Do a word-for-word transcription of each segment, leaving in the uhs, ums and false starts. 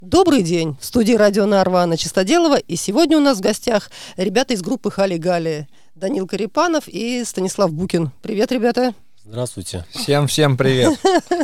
Добрый день! В студии радио Нарва Анна Чистоделова. И сегодня у нас в гостях ребята из группы Хали-Гали. Данил Карипанов и Станислав Букин. Привет, ребята! Здравствуйте. Всем-всем привет.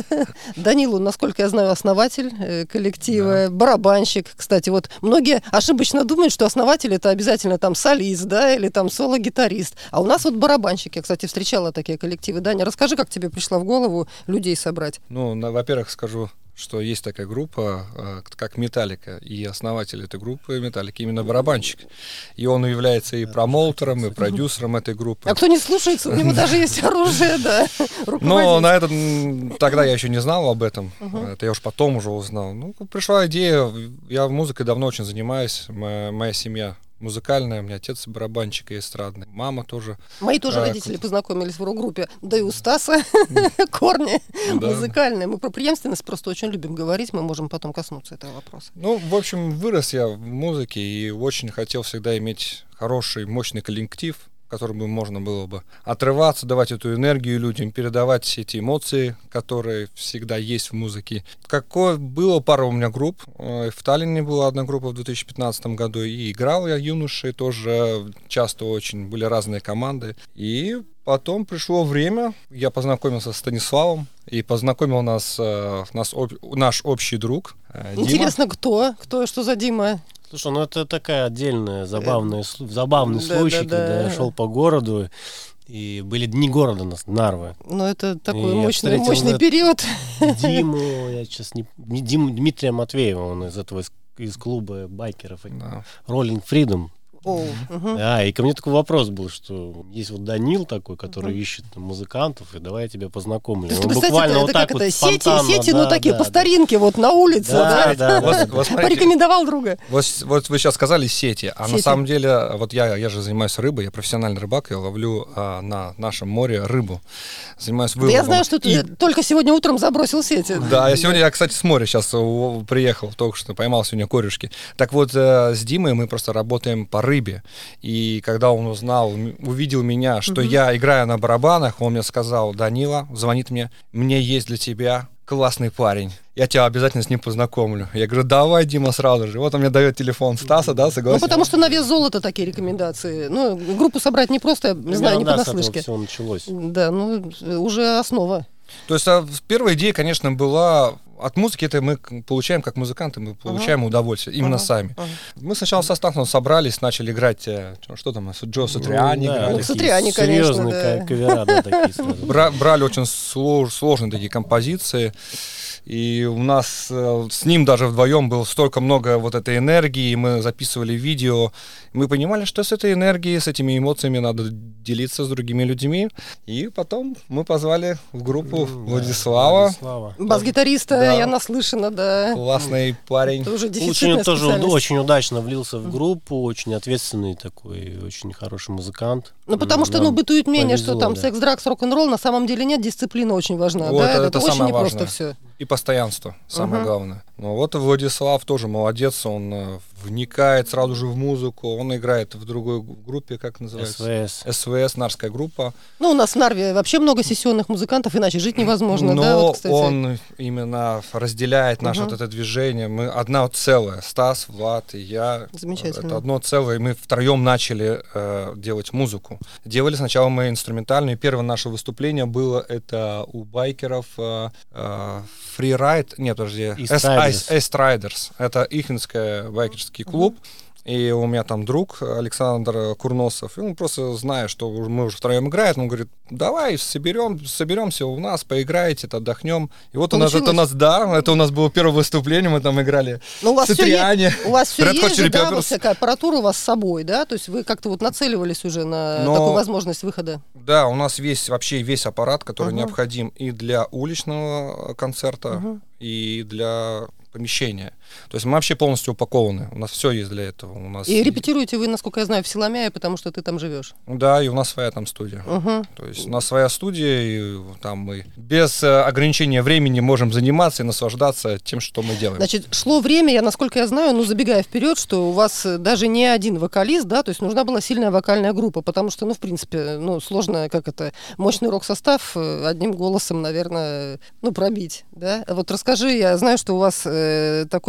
Данилу, насколько я знаю, основатель коллектива, да. Барабанщик. Кстати, вот многие ошибочно думают, что основатель — это обязательно там солист, да, или там соло-гитарист. А у нас вот барабанщик. Я, кстати, встречала такие коллективы. Даня, расскажи, как тебе пришла в голову людей собрать? Ну, на, во-первых, скажу, что есть такая группа, как Металлика, и основатель этой группы Металлики именно барабанщик. И он является и промоутером, и продюсером этой группы. А кто не слушается, у него даже есть оружие, да. Но на этот тогда я еще не знал об этом. Это я уж потом уже узнал. Ну, пришла идея, я музыкой давно очень занимаюсь, моя, моя семья музыкальная, у меня отец барабанщик и эстрадный, мама тоже. Мои тоже а, родители к... познакомились в рок-группе, да и у Стаса корни музыкальные. Мы про преемственность просто очень любим говорить, мы можем потом коснуться этого вопроса. Ну, в общем, вырос я в музыке и очень хотел всегда иметь хороший, мощный коллектив, в котором можно было бы отрываться, давать эту энергию людям, передавать эти эмоции, которые всегда есть в музыке. Какое было пара у меня групп. В Таллине была одна группа в две тысячи пятнадцатом году, и играл я юношей, тоже часто очень были разные команды. И потом пришло время, я познакомился с Станиславом, и познакомил нас, нас наш общий друг Дима. Интересно, кто? Кто, что за Дима? Слушай, ну это такая отдельная забавная, забавный да, случай, да, когда да. я шел по городу, и были дни города у нас, Нарвы. Ну это такой мощный, мощный период. Диму, я сейчас не... Диму, Дмитрия Матвеева, он из этого, из, из клуба байкеров, да. Rolling Freedom. Oh, uh-huh. Да, и ко мне такой вопрос был, что есть вот Данил такой, который uh-huh. ищет там, музыкантов, и давай я тебя познакомлю. Он буквально это, вот это так вот спонтанно. Сети, сети, да, ну такие да, по да. старинке, вот на улице, да, да, да, да, да. Вот, порекомендовал друга. Вот, вот вы сейчас сказали сети, а сети. На самом деле, вот я, я же занимаюсь рыбой, я профессиональный рыбак, я ловлю а, на нашем море рыбу. Занимаюсь выловом. Да я знаю, что ты и... только сегодня утром забросил сети. Да, я сегодня, я, кстати, с моря сейчас приехал, только что поймал сегодня корюшки. Так вот, с Димой мы просто работаем по рыбе. И когда он узнал, увидел меня, что uh-huh. я играю на барабанах, он мне сказал: Данила, звонит мне, мне есть для тебя классный парень, я тебя обязательно с ним познакомлю. Я говорю: давай, Дима, сразу же. Вот он мне дает телефон Стаса, да, согласен? Ну, потому что на вес золота такие рекомендации. Ну, группу собрать не просто, не знаю, не да, понаслышке. Все началось. Да, ну, уже основа. То есть а, первая идея, конечно, была... От музыки это мы получаем, как музыканты, мы получаем uh-huh. удовольствие, именно uh-huh. сами. Uh-huh. Мы сначала со Стасом собрались, начали играть, что там, Джо Сатриани ну, играли. Ну, Сатриани, конечно, серьезные да. кавера, да, такие сразу. Бра- брали очень слож, сложные такие композиции. И у нас э, с ним даже вдвоем было столько много вот этой энергии, мы записывали видео, мы понимали, что с этой энергией, с этими эмоциями надо делиться с другими людьми. И потом мы позвали в группу mm, Владислава. Владислава. Бас-гитариста, да. Я наслышана, да. Классный парень. Это уже очень, тоже очень удачно влился в группу, очень ответственный такой, очень хороший музыкант. Ну, потому что, ну, бытует мнение, повезло, что там да. секс, дракс, рок-н-ролл, на самом деле нет, дисциплина очень важна, вот да, это, это, это очень непросто важное. все. И постоянство, самое uh-huh. главное. Ну вот Владислав тоже молодец, он э, вникает сразу же в музыку, он играет в другой группе, как называется? СВС. СВС, Нарская группа. Ну, у нас в Нарве вообще много сессионных музыкантов, иначе жить невозможно, но да, вот, кстати. Он именно разделяет наше uh-huh. вот это движение, мы одно целое, Стас, Влад и я. Замечательно. Это одно целое, и мы втроем начали э, делать музыку. Делали сначала мы инструментальную, первое наше выступление было это у байкеров э, э, Freeride, нет, подожди, East Riders, это ихинский байкерский клуб. Uh-huh. И у меня там друг Александр Курносов, и он просто, зная, что мы уже втроем играем, он говорит: давай соберем, соберемся у нас, поиграете, отдохнем. И вот у нас, это у нас, да, это у нас было первое выступление, мы там играли Сатриани. У вас все есть же, да, вот всякая аппаратура у вас с собой, да? То есть вы как-то вот нацеливались уже на Но, такую возможность выхода? Да, у нас весь, вообще весь аппарат, который uh-huh. необходим и для уличного концерта, uh-huh. и для помещения. То есть мы вообще полностью упакованы. У нас все есть для этого. У нас и репетируете вы, насколько я знаю, в Силомяе, потому что ты там живешь. Да, и у нас своя там студия. Угу. То есть у нас своя студия, и там мы без э, ограничения времени можем заниматься и наслаждаться тем, что мы делаем. Значит, шло время, я, насколько я знаю, ну, забегая вперед, что у вас даже не один вокалист, да, то есть нужна была сильная вокальная группа, потому что, ну, в принципе, ну, сложно, как это, мощный рок-состав одним голосом, наверное, ну, пробить, да. Вот расскажи, я знаю, что у вас э, такой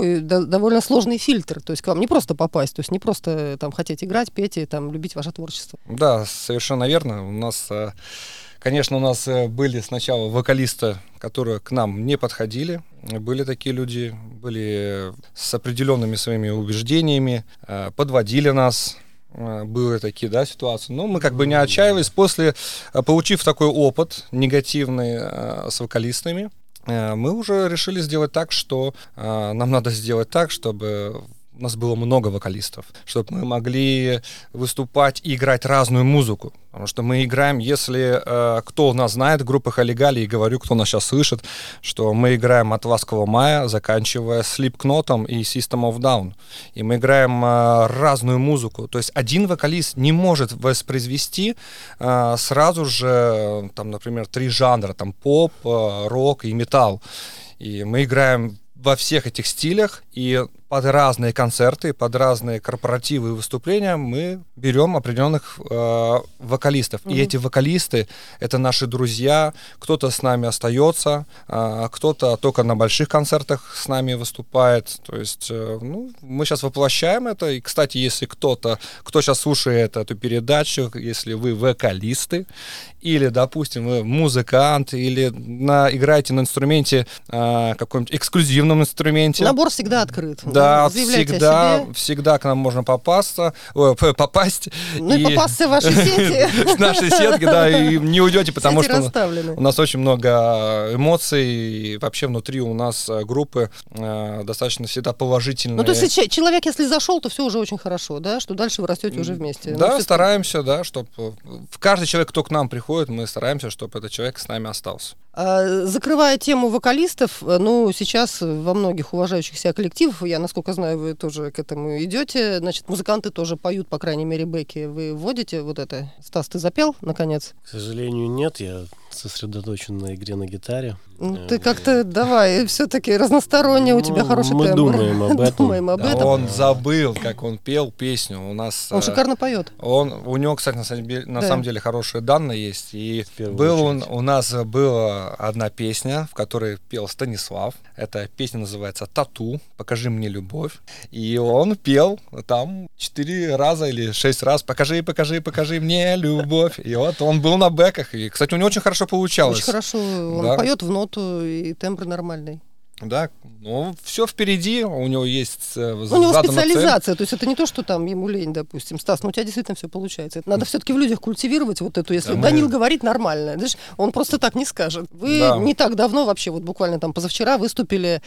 такой до- довольно сложный фильтр, то есть к вам не просто попасть, то есть не просто там хотеть играть, петь и там любить ваше творчество. Да, совершенно верно. У нас, конечно, у нас были сначала вокалисты, которые к нам не подходили. Были такие люди, были с определенными своими убеждениями, подводили нас. Были такие, да, ситуации. Но мы как бы не отчаивались. После, получив такой опыт негативный с вокалистами, мы уже решили сделать так, что нам надо сделать так, чтобы у нас было много вокалистов, чтобы мы могли выступать и играть разную музыку. Потому что мы играем, если э, кто нас знает, группа Хали-Гали, и говорю, кто нас сейчас слышит, что мы играем от «Ласкового мая», заканчивая Slipknot'ом и System of Down. И мы играем э, разную музыку. То есть один вокалист не может воспроизвести э, сразу же, там, например, три жанра, там поп, э, рок и металл. И мы играем во всех этих стилях, и под разные концерты, под разные корпоративы и выступления мы берем определенных э, вокалистов. Mm-hmm. И эти вокалисты — это наши друзья. Кто-то с нами остается, э, кто-то только на больших концертах с нами выступает. То есть, э, ну, мы сейчас воплощаем это. И, кстати, если кто-то, кто сейчас слушает эту передачу, если вы вокалисты, или, допустим, вы музыкант, или на, играете на инструменте, э, каком-нибудь эксклюзивном инструменте. Набор всегда открыт. Да, всегда, всегда к нам можно попасться, ой, попасть. Ну и, и попасться в ваши сети. В наши сетки, да, и не уйдете, потому сети что расставлены. У нас очень много эмоций, и вообще внутри у нас группы э, достаточно всегда положительные. Ну, то есть человек, если зашел, то все уже очень хорошо, да, что дальше вы растете уже вместе. Да, ну, стараемся, да, чтобы каждый человек, кто к нам приходит, мы стараемся, чтобы этот человек с нами остался. Закрывая тему вокалистов, ну, сейчас во многих уважающих себя коллективах, я, насколько знаю, вы тоже к этому идете, значит, музыканты тоже поют, по крайней мере, бэки. Вы вводите вот это? Стас, ты запел, наконец? К сожалению, нет, я сосредоточен на игре на гитаре. Ты как-то, давай, все-таки разносторонне, у тебя хороший мы тембр. Мы думаем об этом. Думаем об да, этом. Он забыл, как он пел песню. У нас, он шикарно поет. Он, у него, кстати, на самом деле, на да. самом деле хорошие данные есть. И был он, у нас была одна песня, в которой пел Станислав. Эта песня называется «Тату. Покажи мне любовь». И он пел там четыре раза или шесть раз «Покажи, покажи, покажи мне любовь». И вот он был на бэках. И, кстати, у него очень хорошо получалось. Очень хорошо. Он да. поет в ноту, и тембр нормальный. Да, ну, все впереди, у него есть э, у него специализация, цель. То есть это не то, что там ему лень, допустим. Стас, ну у тебя действительно все получается. Это надо все-таки в людях культивировать вот эту, если да, Данил мы... говорит нормально, знаешь, он просто так не скажет. Вы да. не так давно вообще, вот буквально там позавчера выступили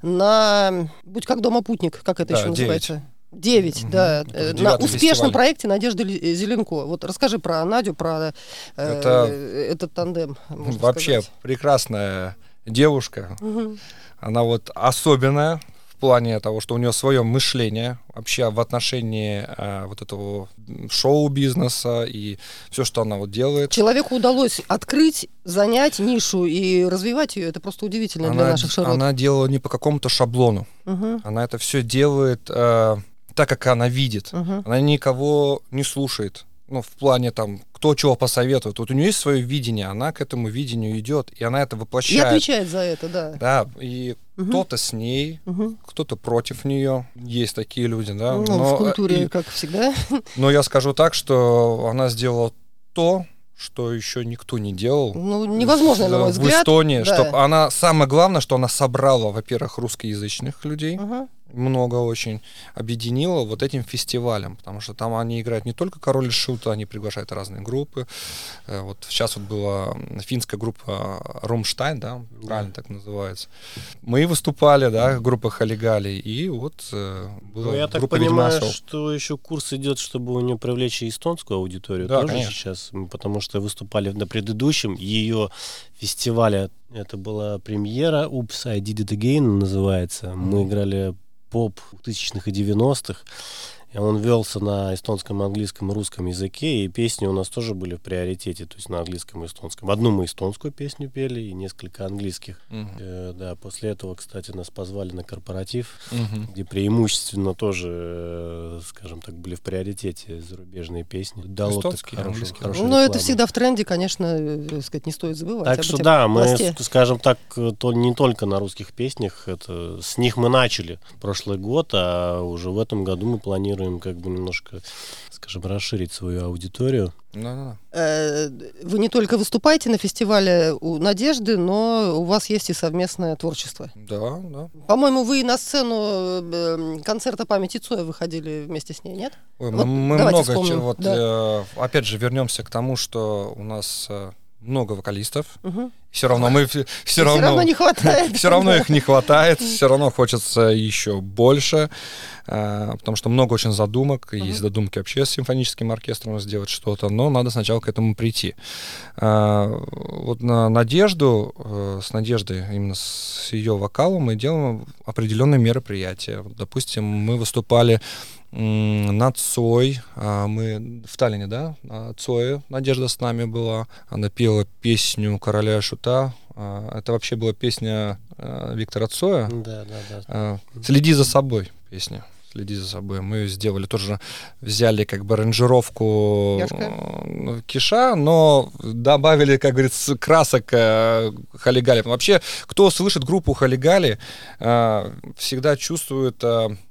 на «Будь как дома путник», как это да, еще называется? Девять, угу. да, это на успешном фестиваль. Проекте Надежды Зеленко. Вот расскажи про Надю, про э, это... этот тандем. Вообще сказать. Прекрасная девушка. Угу. Она вот особенная в плане того, что у нее свое мышление вообще в отношении э, вот этого шоу-бизнеса и все, что она вот делает. Человеку удалось открыть, занять нишу и развивать ее. Это просто удивительно она, для наших широт. Она делала не по какому-то шаблону. Угу. Она это все делает э, так, как она видит. Угу. Она никого не слушает. Ну, в плане там, кто чего посоветует. Вот у нее есть свое видение, она к этому видению идет, и она это воплощает. И отвечает за это, да. Да, и угу. кто-то с ней, угу. кто-то против нее. Есть такие люди, да. Ну, но, в культуре, и, как всегда. Но я скажу так, что она сделала то, что еще никто не делал. Ну, невозможно, на мой взгляд. В Эстонии, да. чтобы она, самое главное, что она собрала, во-первых, русскоязычных людей, угу. много очень, объединила вот этим фестивалем, потому что там они играют не только «Король и Шут», они приглашают разные группы. Вот сейчас вот была финская группа «Ромштайн», да, правильно так называется. Мы выступали, да, группа «Хали-Гали», и вот была ну, я так понимаю, что еще курс идет, чтобы у нее привлечь и эстонскую аудиторию да, тоже конечно. Сейчас, потому что выступали на предыдущем ее фестивале, это была премьера «Oops, I Did It Again» называется. Mm-hmm. Мы играли поп двухтысячных и девяностых. И он велся на эстонском, английском и русском языке, и песни у нас тоже были в приоритете, то есть на английском и эстонском. Одну мы эстонскую песню пели и несколько английских. Uh-huh. Э, да, после этого, кстати, нас позвали на корпоратив, uh-huh. где преимущественно тоже, э, скажем так, были в приоритете зарубежные песни. Дало эстонские, хорошую, хорошую Ну, это всегда в тренде, конечно, так сказать, не стоит забывать. Так что да, пласте. мы, скажем так, то не только на русских песнях, это, с них мы начали прошлый год, а уже в этом году мы планируем как бы немножко, скажем, расширить свою аудиторию. Да-да. Вы не только выступаете на фестивале у Надежды, но у вас есть и совместное творчество. Да, да. По-моему, вы на сцену концерта памяти Цоя выходили вместе с ней, нет? Ой, вот мы много чего. Вот, да. Опять же, вернемся к тому, что у нас много вокалистов. Угу. Все равно мы все, все равно, равно не хватает. Все равно их не хватает, все равно хочется еще больше, потому что много очень задумок, uh-huh. есть задумки вообще с симфоническим оркестром сделать что-то, но надо сначала к этому прийти. Вот на Надежду, с Надеждой, именно с ее вокалом мы делаем определенные мероприятия. Допустим, мы выступали на Цой, мы в Таллине, да, на Цое Надежда с нами была, она пела песню «Короля и Шута». Это вообще была песня Виктора Цоя. Да, да, да. «Следи за собой» песня. «Следи за собой». Мы ее сделали, тоже взяли как бы аранжировку Яшка. Киша, но добавили, как говорится, красок Хали-Гали. Вообще, кто слышит группу Хали-Гали, всегда чувствует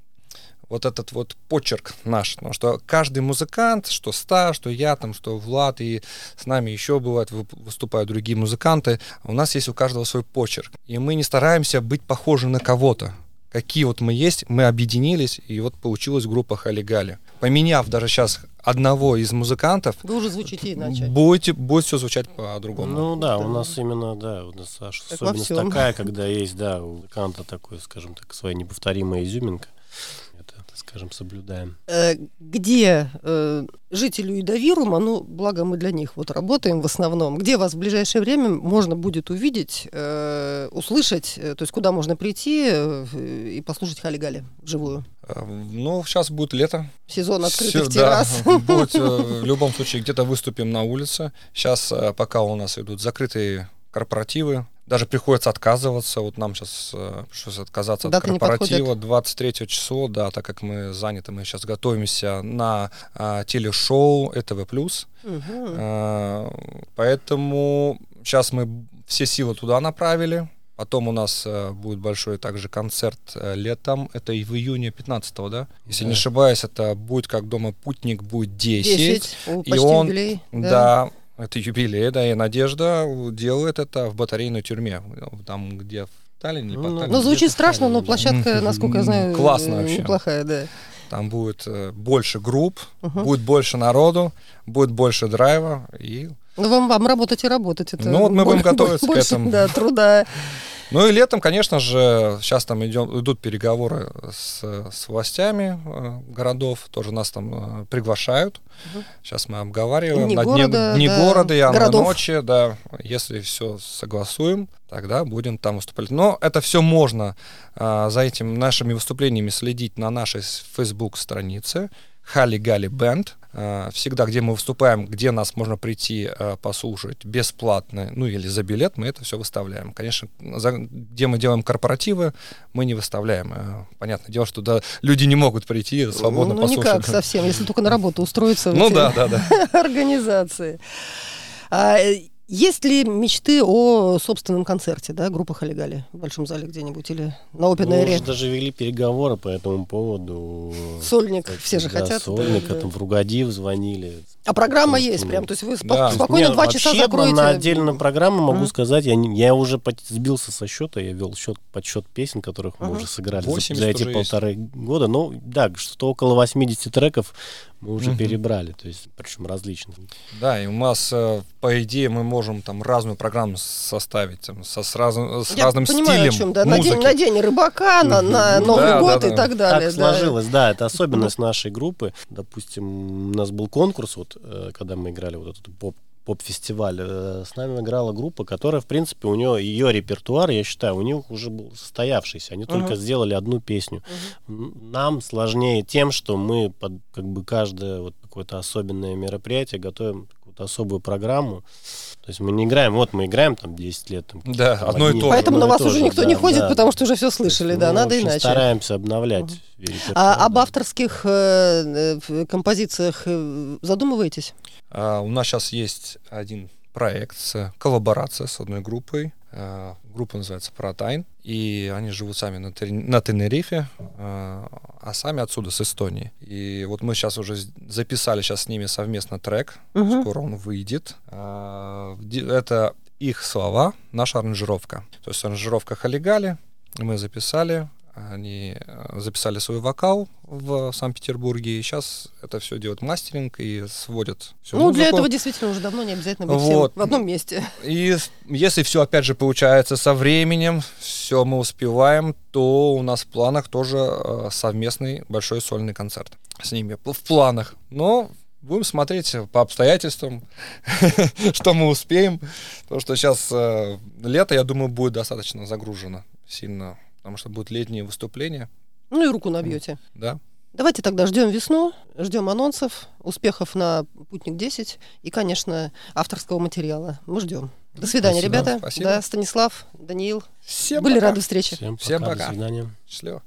вот этот вот почерк наш, потому что каждый музыкант, что Ста, что я, там, что Влад, и с нами еще бывает выступают другие музыканты, у нас есть у каждого свой почерк, и мы не стараемся быть похожи на кого-то. Какие вот мы есть, мы объединились, и вот получилась группа Хали-Гали. Поменяв даже сейчас одного из музыкантов, вы уже звучите иначе. Будете, будет все звучать по-другому. Ну да, у нас именно, да, у нас особенность такая, когда есть, да, у музыканта такой, скажем так, своя неповторимая изюминка. Скажем, соблюдаем. Где э, жителю Идавирума, ну, благо мы для них вот работаем в основном, где вас в ближайшее время можно будет увидеть, э, услышать, э, то есть куда можно прийти э, и послушать Хали-Гали вживую? Ну, сейчас будет лето. Сезон открытых Все, террас. Да, будет, в любом случае, где-то выступим на улице. Сейчас пока у нас идут закрытые корпоративы, даже приходится отказываться. Вот нам сейчас э, пришлось отказаться Даты от корпоратива двадцать третьего числа, да, так как мы заняты, мы сейчас готовимся на э, телешоу эй тэ вэ плюс. Угу. Э, поэтому сейчас мы все силы туда направили. Потом у нас э, будет большой также концерт э, летом, это и в июне пятнадцатого, да? Если да. не ошибаюсь, это будет как дома «Путник», будет десять. десять, О, почти и он, юбилей. Да. да. Это юбилей, да, и Надежда делает это в батарейной тюрьме, там, где в Таллине. Ну, ну звучит страшно, но площадка, насколько я знаю, классно вообще. Неплохая, да. Там будет больше групп, uh-huh. будет больше народу, будет больше драйва. И... Ну, вам, вам работать и работать. Это ну, вот мы будем готовиться больше, к этому. Да, труда. Ну и летом, конечно же, сейчас там идем, идут переговоры с, с властями э, городов, тоже нас там э, приглашают. Угу. Сейчас мы обговариваем дни на города, дни, дни да, города и на городов. ночи, да. Если все согласуем, тогда будем там выступать. Но это все можно э, за этими нашими выступлениями следить на нашей Facebook-странице Хали-Гали Бэнд. Всегда, где мы выступаем, где нас можно прийти послушать бесплатно, ну или за билет, мы это все выставляем. Конечно, за, где мы делаем корпоративы, мы не выставляем. Понятное дело, что да, люди не могут прийти свободно ну, послушать. Ну никак совсем, если только на работу устроиться в ну, эти да, да, да. организации. А, есть ли мечты о собственном концерте, да, группа Хали-Гали в Большом зале где-нибудь или на Open Air? Мы уже даже вели переговоры по этому поводу. Сольник, так, все же да, хотят. Сольник, да, там в Ругадив звонили. А программа есть ну, прям, то есть вы да. спокойно два часа закроете? На отдельную программу могу uh-huh. сказать, я, не, я уже сбился со счета, я вел счет, подсчет песен, которых uh-huh. мы уже сыграли за, за эти полторы есть. года. Ну, да, что-то около восемьдесят треков мы уже uh-huh. перебрали, то есть, причем различных. Да, и у нас, по идее, мы можем там разную программу составить, там, со, с, раз, с я разным понимаю, стилем о чем, да, музыки. На день, на день рыбака, на, на Новый да, год да, и да. так далее. Так да. сложилось, да, это особенность uh-huh. нашей группы. Допустим, у нас был конкурс, вот, когда мы играли вот эту поп поп-фестиваль, с нами играла группа, которая, в принципе, у нее, ее репертуар, я считаю, у них уже был состоявшийся. Они uh-huh. только сделали одну песню. Uh-huh. Нам сложнее тем, что мы под как бы каждое вот какое-то особенное мероприятие готовим какую-то особую программу. То есть мы не играем, вот мы играем там десять лет. Там, да, одно и то же. Поэтому на вас тоже, уже никто да, не ходит, да, потому что уже все слышали, да, мы, надо в общем, иначе. Стараемся обновлять uh-huh. репертуар. А да. об авторских э, э, композициях э, задумываетесь? А, у нас сейчас есть один проект, с, коллаборация с одной группой. А, группа называется Протайн. И они живут сами на, на Тенерифе, а, а сами отсюда, с Эстонии. И вот мы сейчас уже записали сейчас с ними совместно трек. Uh-huh. Скоро он выйдет. А, это их слова, наша аранжировка. То есть аранжировка Халигали. Мы записали. Они записали свой вокал в Санкт-Петербурге, и сейчас это все делают мастеринг и сводят всю ну, музыку. Для этого действительно уже давно не обязательно быть вот. всем в одном месте. И если все, опять же, получается со временем, все мы успеваем, то у нас в планах тоже совместный большой сольный концерт с ними. В планах. Но будем смотреть по обстоятельствам, что мы успеем. Потому что сейчас лето, я думаю, будет достаточно загружено сильно. Потому что будут летние выступления. Ну и руку набьете. Да. Давайте тогда ждем весну, ждем анонсов, успехов на «Путник десять» и, конечно, авторского материала. Мы ждем. До свидания, Спасибо. ребята. Спасибо. Да, Станислав, Даниил. Всем Были пока. рады встрече. Всем пока. Всем пока. До свидания. Счастливо.